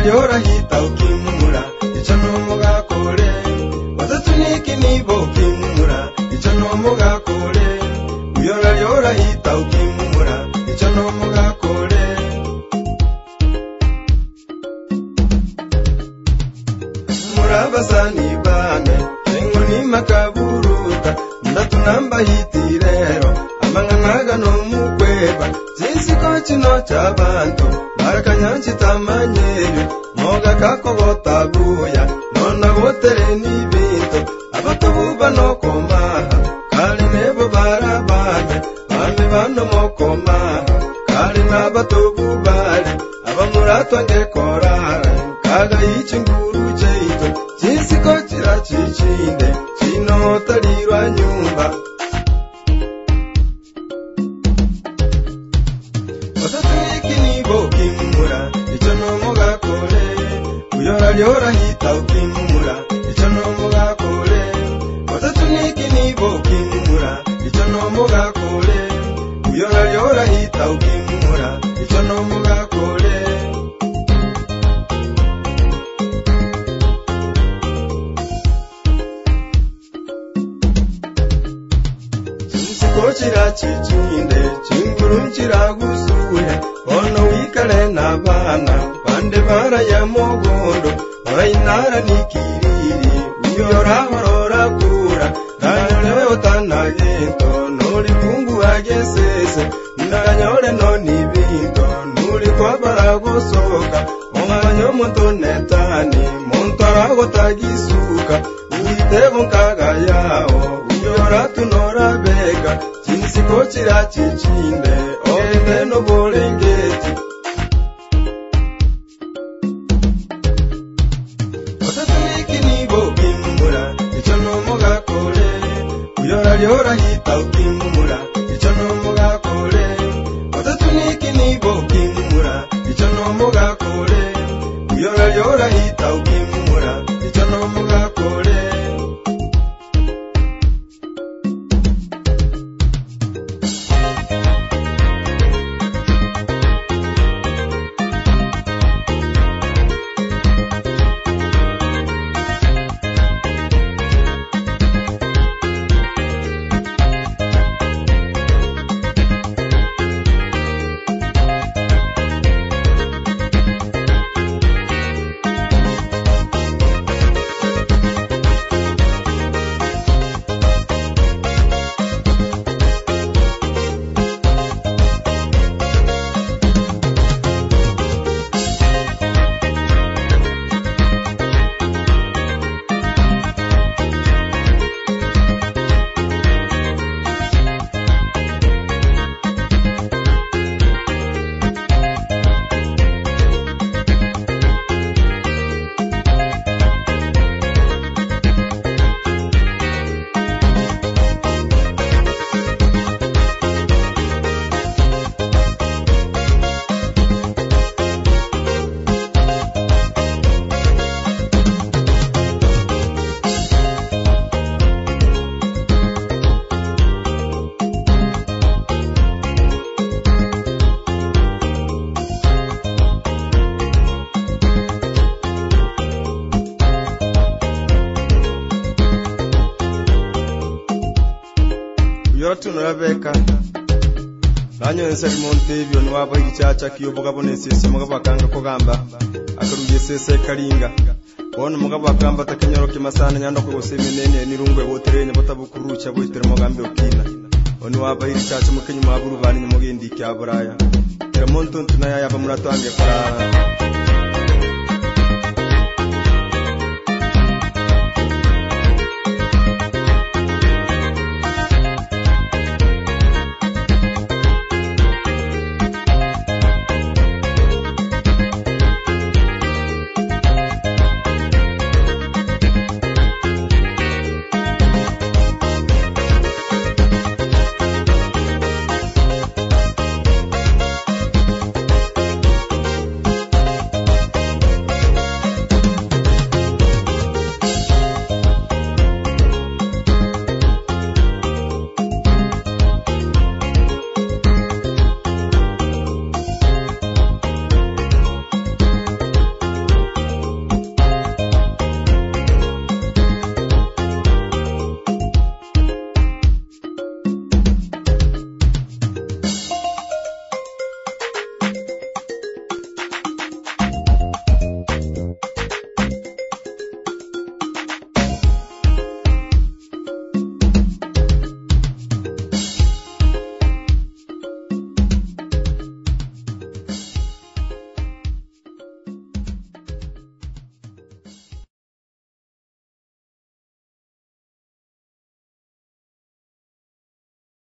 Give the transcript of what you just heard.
Uyora hita ukimura ichano mugakore watatuniki nibo kimura ichano mugakore uyora hita ukimura ichano mugakore murabasani bane engoni makaburuta ndatunamba hitirero amanganaga no mukweba zinsiko kino cyabantu barakanyanchi tamanyebe moga kakogota buya nona botere nibintu abatububa no komaha kali nebo barabane bambe bano mokomaha kali nabatububale abamurato ngekorara kaga ichinguru cheito zinsiko kirachichinde chino talirwa nyumba Uyora hita ukimura ichano mugakore watatuniki nibo kimura ichano mugakore uyora hita ukimura ichano mugakore Chinsikochira chichinde chinguru chiragusuya ono wikale na bana pande bara ya mogondo Oinara nikiriri uyora horora kura nanyole otana gento nuri kungu agesese nanyole noni binto nuri kwa barago soka omanyo montonetani montarago tagisuka uitebo kaga yao uyora tunora bega chinsiko chira chichinde oende no bolengeti Uyora hita ukimura ichano mugakore watatuniki nibo kimura ichano mugakore uyora hita ukimura ichano mugakore Tunabeka nanyo nsari Montevio nwaba igicaca kiyoboga bonesese mugabo akanga kogamba akaruye sese karinga bona mugabo akamba takenyoroke masana nyanda ko gosemenene nirungwe boterene botabukuruca boitere mugambe okina oni waba igicaca mukenyu maburu bani nyumugendi kyaburaya era monton tunaya yaba muratangiye kora